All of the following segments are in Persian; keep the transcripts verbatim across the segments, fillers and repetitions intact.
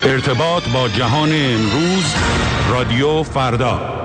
ارتباط با جهان امروز، رادیو فردا.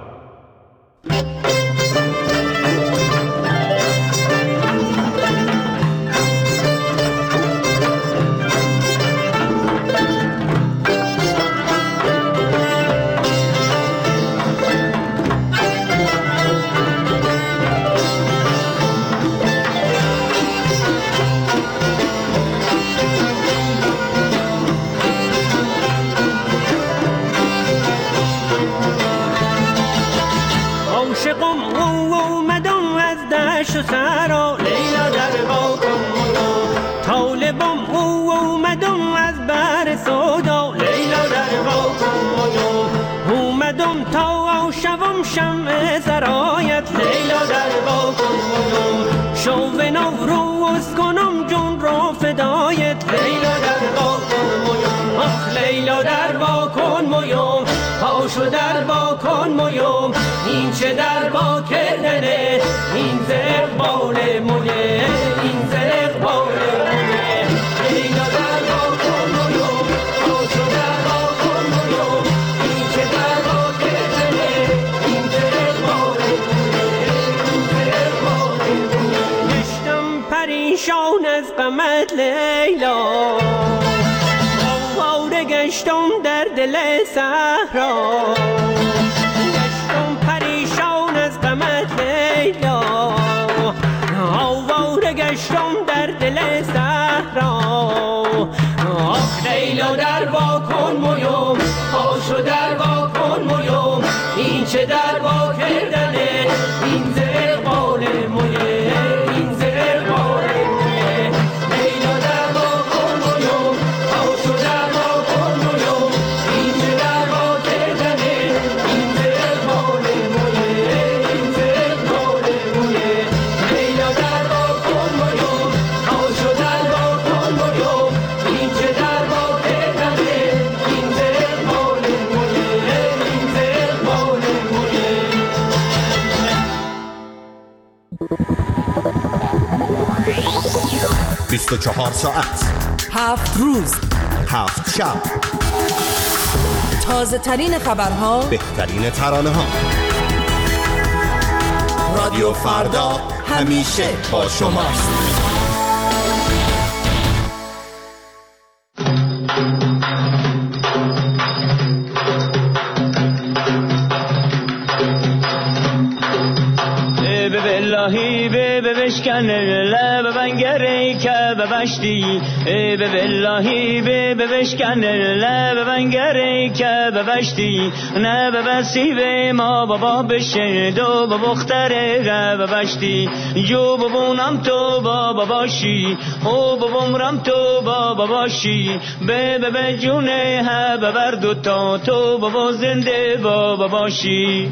پاشو در با کن مویم، این چه در با کردنه، این زرق بال مویه، این زرق بال مویه. لیلا در با کن مویم، پاشو در با کن مویم، این چه در با کردنه، این زرق بال مویه، این زرق بال مویه. گشتم پریشان از غمت لیلا، گشتم در دل صحرا، گشتم پریشان از غمت لیلا، آواره گشتم در دل صحرا. آخ لیلا در وا کن مویم، پاشو در وا کن مویم، این چه در وا کردنه، این زرق بال مویه، این زرق بال مویه. لیلا در وا کن مویم، پاشو در بیست و چهار ساعت، هفت روز، هفت شب، تازه ترین خبرها، بهترین ترانه ها. رادیو فردا همیشه با شماست. باللهی به بشکن لب بنگری که ببشتی، به باللهی به بشکن لب بنگری که ببشتی، نه ببسی به ما بابا بشه دو بختره ببشتی، جو ببونم تو بابا باشی، او ببومرم تو بابا باشی، به به جونه ها ببر دوتا تو بابا زنده بابا باشی.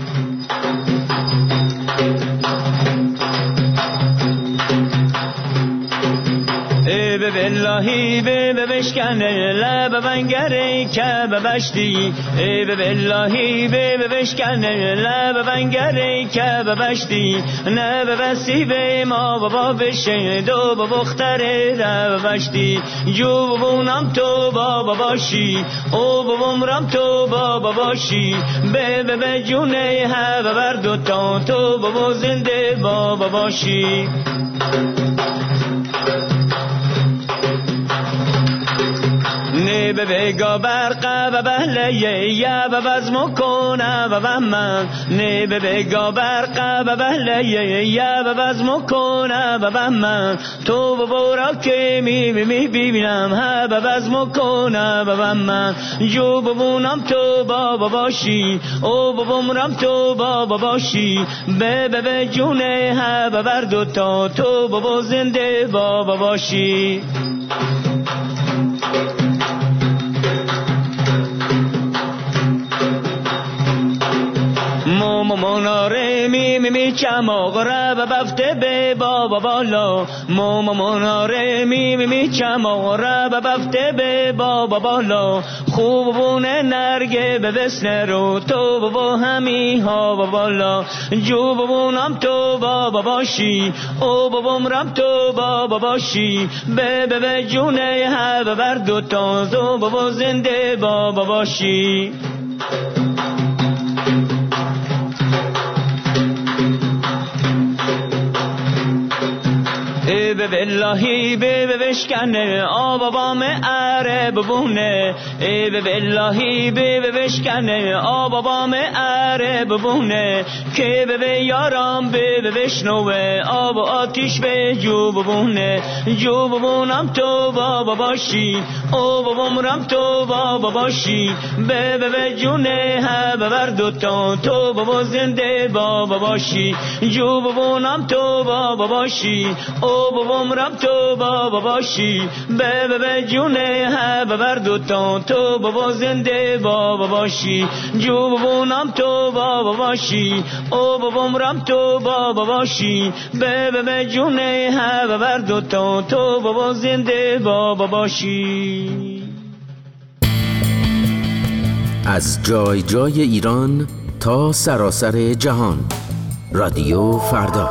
به باللهی به بشکن لب بنگری که ببشتی، به باللهی به بشکن لب بنگری که ببشتی، نه ببسی به ما بابا بشه دو بختره ببشتی، جو ببونم تو بابا باشی، او ببومرم تو بابا باشی، به به جونه ها ببر دوتا تو بابا زنده بابا باشی. نه به بگا برقه و بهلیه یا و بزم کنه و بهمن، نه به بگا برقه و بهلیه یا و بزم کنه و بهمن، تو و برا که می می ببینم ها و بزم کنه و بهمن، جو ببونم تو بابا باشی، او ببومرم تو بابا باشی، به به به جونه ها و بر دوتا تو بابا زنده بابا باشی. ماماناره می می می می چماغره و بفته به بابا بالا موما مناره می می می چماغره و بفته به بابا بالا خوب بونه نرگه به بسنه رو تو بابا همی ها بالا جو بابونم تو بابا باشی او بابام رم تو بابا باشی به به به جونه ها ببر دو تازو بابا زنده بابا باشی به باللهی به به بشکنه آ بابام اره ببونه ای به باللهی به به بشکنه آ بابام اره ببونه که به به یارم به به بشنوه آب و آتیش به جو ببونه جو ببونم تو بابا باشی او بابام رم تو بابا باشی به به به جونه ها ببر دوتا تو بابا زنده بابا باشی جو ببونم تو بابا باشی او بابام رم تو بابا باشی به به به جونه ها ببر دوتا تو بابا زنده بابا باشی جو ببونم تو بابا باشی او بابام رم تو بابا باشی به به به جونه ها ببر دوتا تو بابا زنده بابا باشی. از جای جای ایران تا سراسر جهان رادیو فردا.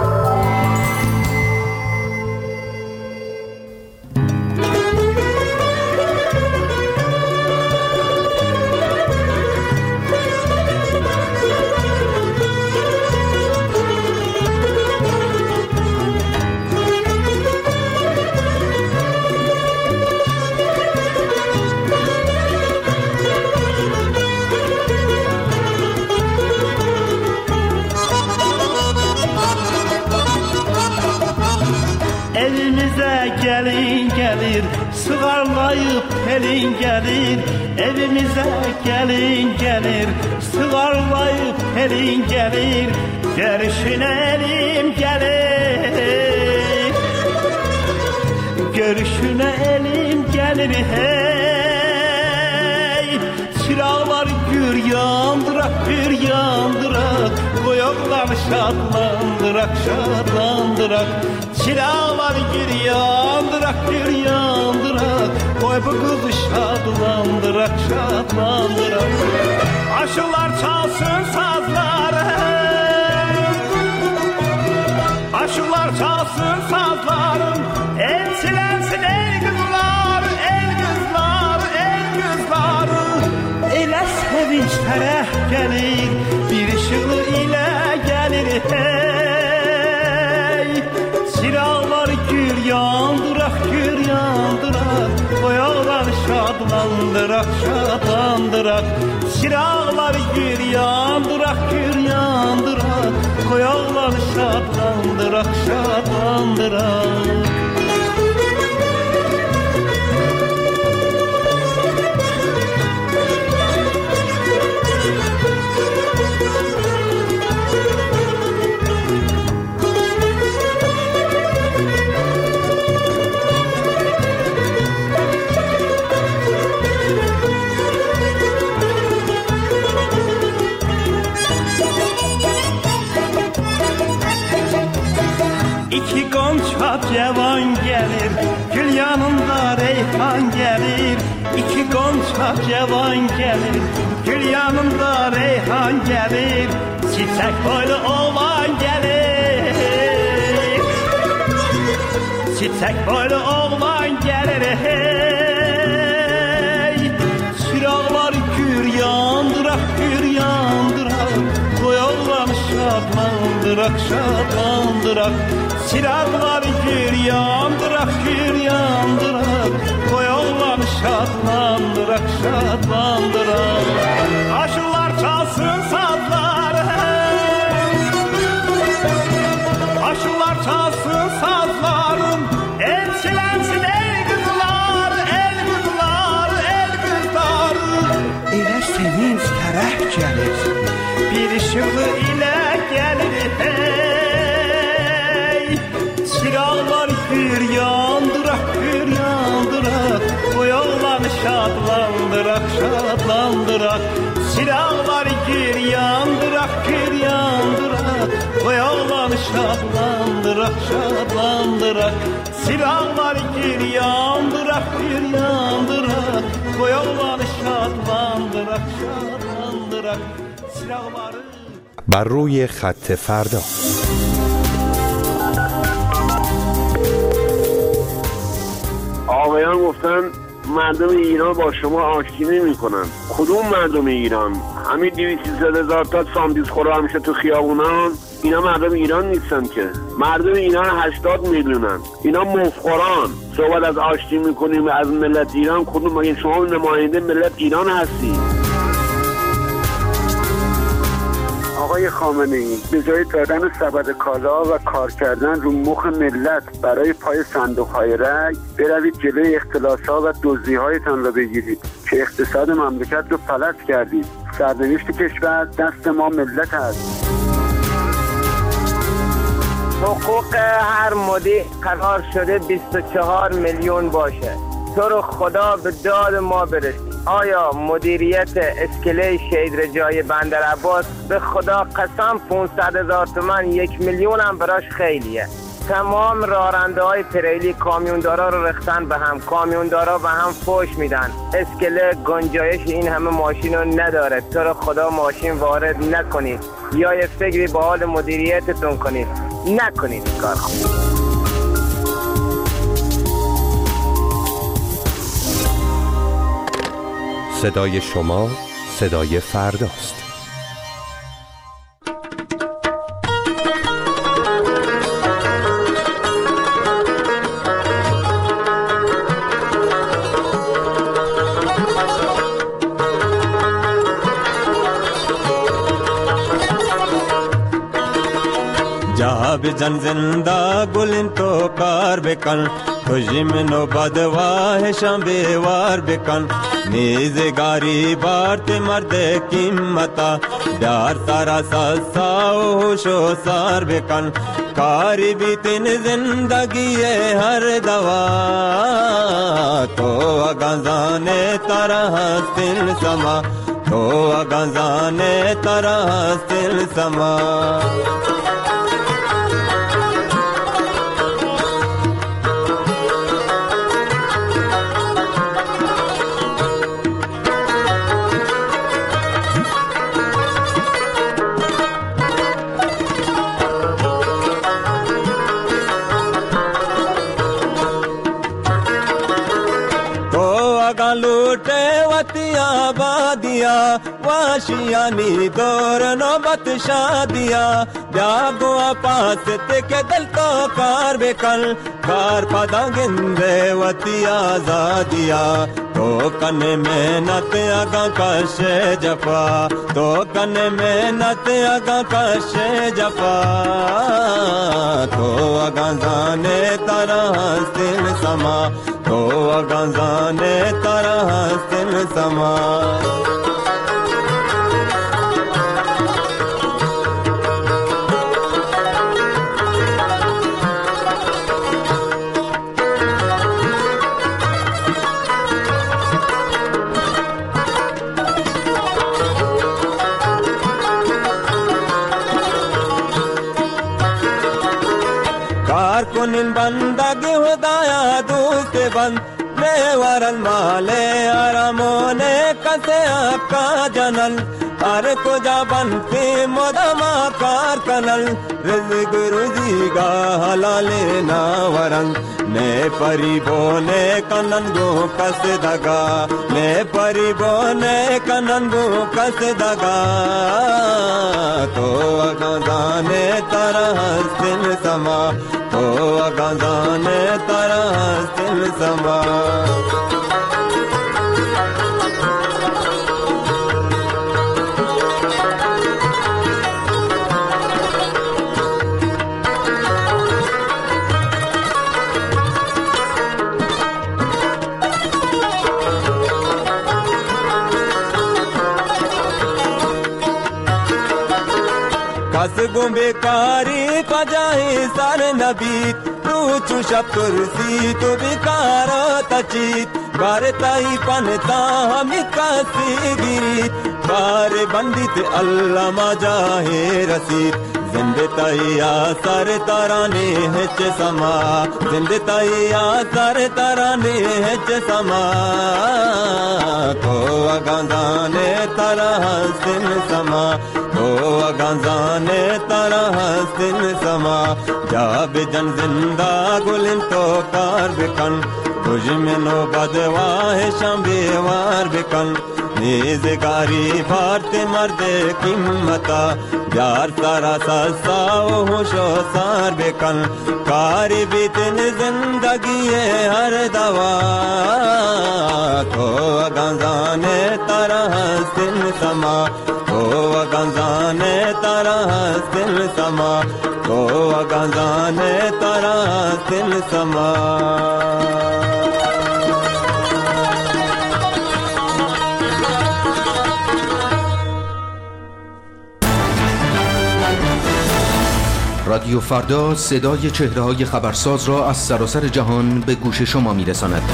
Gelin gelir, sıvarlayıp pelin gelir. Evimize gelin gelir, sıvarlayıp pelin gelir. Görüşüne elim gelir, görüşüne elim gelir hey. Çırağlar gür yandırak, gür yandırak. Koyaklar şadlandırak, şadlandırak. Çırağlar gür yandırak, gür yandırak. Koy bu kızı şadlandırak, şadlandırak. Aşılar çalsın sazları, aşılar çalsın sazlarım. El silensin ey kızlar, el kızlar, el kızlar. Elə sevinç tərəh gəlir, bir ışığı ilə gəlir hey. Çıraqlar gür yandırak, gür yandırak. Qoyaqlar şadlandırak, şadlandırak. Çıraqlar gür yandırak, gür yandırak. Qoyaqlar şadlandırak, şadlandırak. İki gonca cevan gelir, gül yanında reyhan gelir. İki gonca cevan gelir, gül yanında reyhan gelir. Çiçek boylu oğlan gelir, çiçek boylu oğlan gelir hey. Çıraqlar gür yandırak, gür yandırak. Koyaqlar şadlandırak, şadlandırak. Çıraqlar gür yandırak, gür yandırak. Koyaqlar şadlandırak, şadlandırak. Aşılar çalsın sazları, aşılar çalsın sazlarım. El silensin ey kızlar, el kızlar, el kızlar. Elə sevinç tərəh gəlir, bir ışığı ilə gəlir hey. Çıraqlar gür yandırak, gür yandırak. Qoyaqlar şadlandırak, şadlandırak. Çıraqlar gür yandırak, gür yandırak. Koy oğlan şadlandırak şadlandırak silahlar gir yandırak gir yandırak Koy oğlan şadlandırak şadlandırak silahları بر روی خط فردا. آقایان گفتن مردم ایران با شما آشتی نمی کنن. کدوم مردم ایران؟ همین دویست سیصد هزار تا ساندویچ خوره همیشه تو خیابونان، اینا مردم ایران نیستن که. مردم ایران هشتاد میلیونن، اینا مفخوران. صحبت از آشتی میکنیم از ملت ایران، کدوم مگه شما نماینده ملت ایران هستی؟ آقای خامنه‌ای به جای دادن سبد کالا و کار کردن رو مخ ملت برای پای صندوق‌های رای بروید جلوی اختلاس‌ها و دزدی‌هایتان را بگیرید که اقتصاد مملکت رو فلج کردید. سرنوشت کشور دست ما ملت است. حقوق هر مدیر قرار شده بیست و چهار میلیون باشه. تو رو خدا به داد ما برسید. آیا مدیریت اسکله شهید رجایی بندر عباس به خدا قسم پانصد هزار تومان یک میلیون هم براش خیلیه. تمام راننده های تریلی کامیوندارا رو رختن به هم، کامیوندارا به هم فوش میدن. اسکله گنجایش این همه ماشین رو نداره. تو رو خدا ماشین وارد نکنید یا یه فکری با حال مدیریتتون کنید. نکنید کار خوب. صدای شما صدای فرداست. جا بجن زندہ گلن تو کار بکن خوشی میں نو بدواہ شام بیوار بکن نیز گاری بارت مرد قیمتا بیار سارا ساساو ہوشو سار بکن کاری بھی تین زندگی ہر دوا تو اگانزانے طرح سل سما تو اگانزانے طرح سل سما लूटे वतिया बादिया वाशियानी दौर नौबत शादिया जागो पास के दल तो कार बेकल कार पदा गिंदे वतिया जादिया तो कन मेहनत अगा कशे जफा तो कन मेहनत अगा कशे जफा तो अगा जाने तरह सिल समा तो अगा जाने तरह सिल समा कुनिन बंदगी खुदाया दूत बंद ने वरल माले आरामोने कसे आपका जनल अरे कुजा बनती मोदमा कार कनल रिज़्क़ रुज़ीगा हलाले ना वरंग ने परिबोने कनन गो कस दगा ने परिबोने कनन गो कस दगा तो अगाने तरह सिल समा तो अगाने तरह सिल समा कस गुंबेकारी पजाही सर नबीत रूचु शब्दुरसी तो बिकार तचीत करताई पनता हम कासी गिरीत बार बंदित अल्लाह मजाहे रसीद زنده تایی آسار ترانی هچ سما زنده تایی آسار ترانی هچ سما تو اگانزانے ترا حسن سما تو اگانزانے ترا حسن سما جا بجن زندہ گلن تو کار بکن تجھ میں نو بدواہ شام بیوار بکن نیزگاری بھارت مرد قیمتا یار سارا سسا و ہوش و سار بکن کاری بیتن زندگی ہر دوا تو اگانزانے تارا حسن سما تو اگانزانے تارا حسن سما تو اگانزانے تارا حسن سما رادیو فردا صدای چهره‌های خبرساز را از سراسر جهان به گوش شما می‌رساند.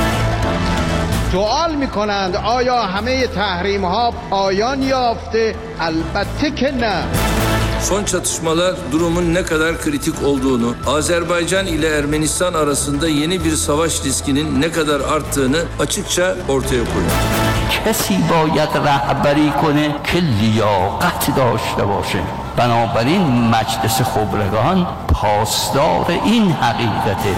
سوال می‌کنند آیا همه تحریم‌ها پایان یافته؟ البته که نه. Son çatışmalar durumun ne kadar kritik olduğunu, Azerbaycan ile Ermenistan arasında yeni bir savaş riskinin ne kadar arttığını açıkça ortaya koyuyor. کسی باید رهبری کنه که لیاقت داشته باشه. بنابراین مجلس خبرگان پاسدار این حقیقته.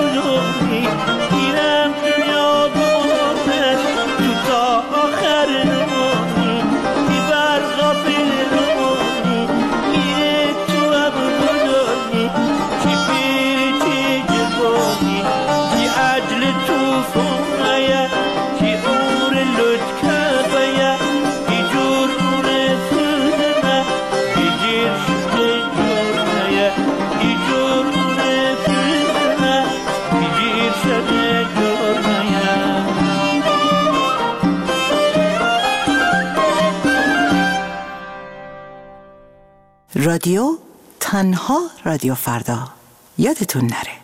آخر شده جرمیم. رادیو تنها رادیو فردا، یادتون نره.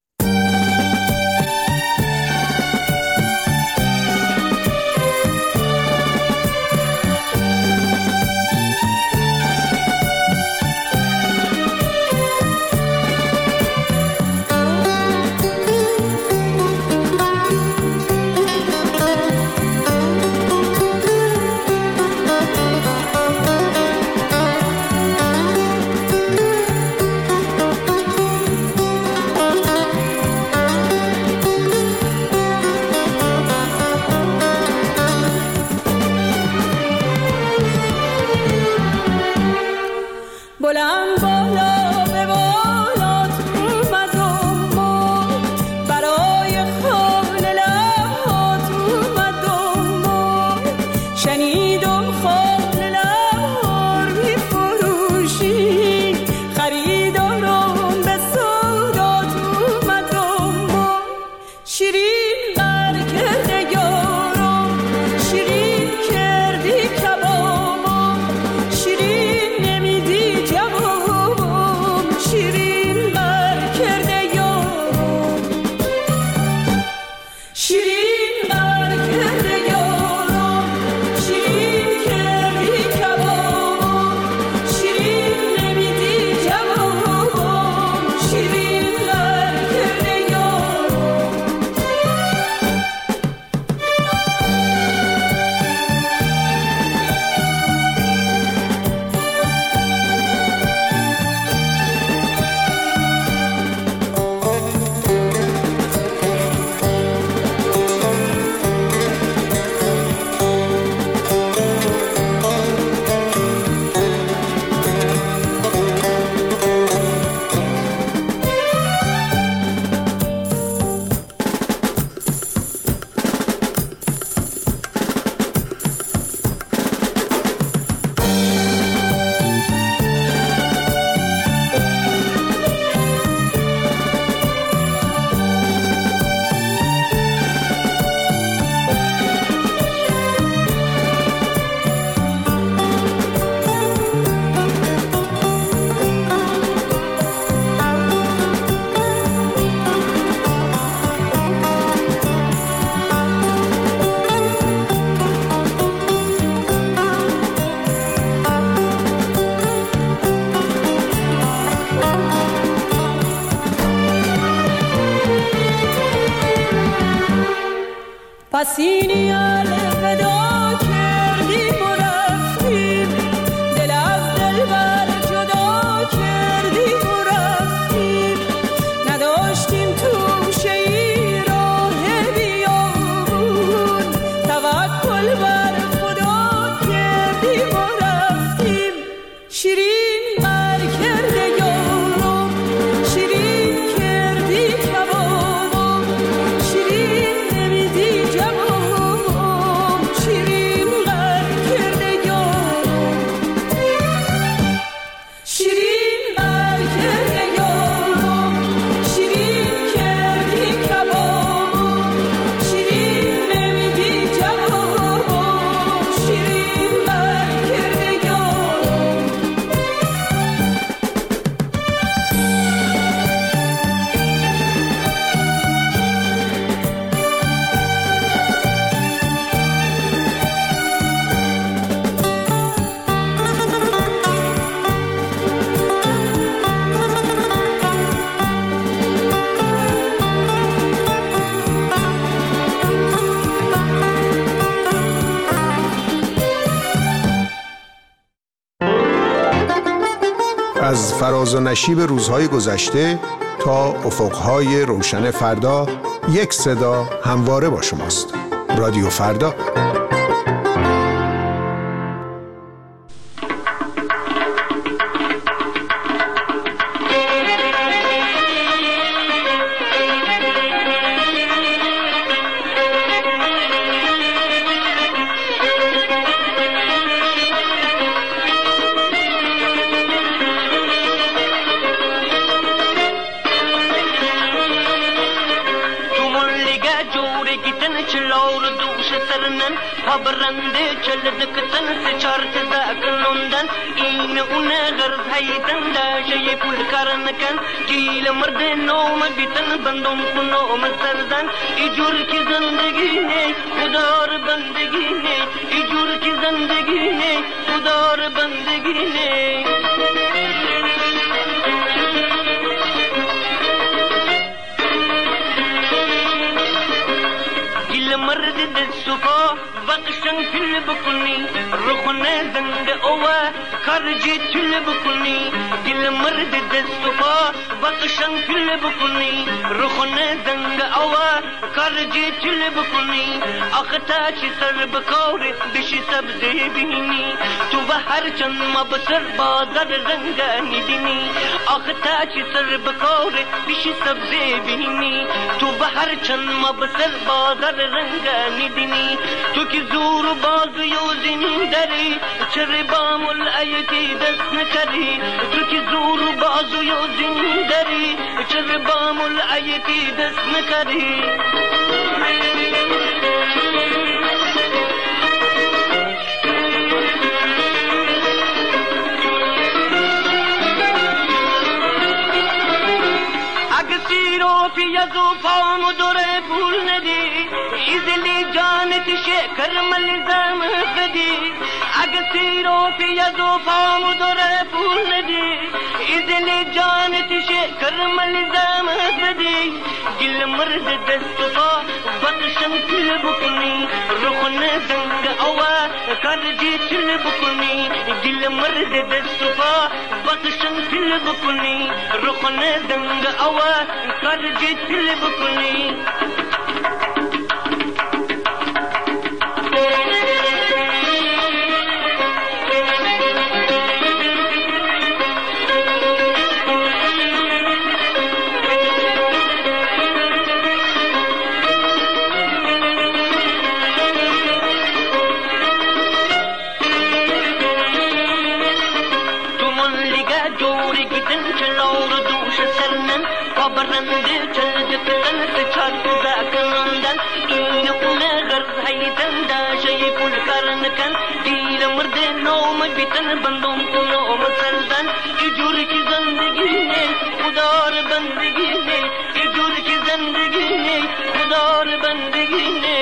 پسینی الوداع کردیم و رفتیم، دل از دل بر جدا کردیم و رفتیم، نداشتیم توشه ای راه بیابون، توکل بر خدا کردیم و رفتیم. شیرین بر کرده یارم، شیرین کردی کبابم، شیرین نمیدی جوابم، شیرین بر کرده یارم، شیرین بر کرده یارم، شیرین کردی کبابم، شیرین نمیدی جوابم، شیرین بر کرده یارم. از فراز و نشیب روزهای گذشته تا افقهای روشن فردا، یک صدا همواره با شماست. رادیو فردا. تو چلور دوش سرنن پابرنده چل دکتن سے چارت زاکنوندن این اون غرض هیدن داشه پول کارن کن گیل مرد نوم بیتن بندم کنوم سردن ایجور کی زندگی ہے خدار بندگی ہے ایجور کی زندگی ہے خدار بندگی ہے مرد دستفا بقشن تل بکنی رخونه زنگ اوه خرجی تل بکنی دل مرد دستفا بقشن تل بکنی رخونه زنگ اوه خرجی تل بکنی اختا چی سر بکوری بشی سبزی بینی تو به هر چند مبسر بازر رنگانی بینی اختا چی سر بکوری بشی سبزی بینی تو به هر چند مبسر بازر رنگانی بینی تو کی زور بازو یوزین داری چر بامل ایتی دست نکری تو کی زور بازو یوزین داری چر بامل ایتی دست نکری یزو فام دوره بول ندی ایزلی جانت شکر ملزم خدی اگسی رو فی یزو فام دوره بول ندی ایزلی جانت شکر ملزم خدی گل مرد دستفا بقشن تل بکنی رخن زنگ اوه کرجی تل بکنی گل مرد دستفا بقشن تل بکنی رخن زنگ اوه کرجی تل بکنی برنده چل دکتن سے چارت زاکنندن این اون غرض هیدن داشه پول کارن کن دیل مرد نوم بیتن بندم کنوم سردن ایجور کی زندگی ہے خدار بندگی ہے ایجور کی زندگی ہے خدار بندگی ہے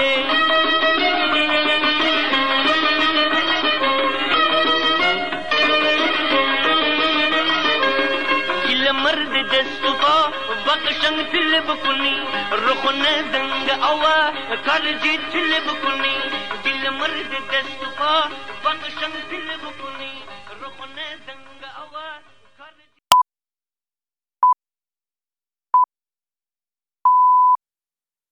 مرد دستفا بقشن تل بکنی رخونه زنگ اوه کرجی تل بکنی دل مرد دستفا بقشن تل بکنی رخونه زنگ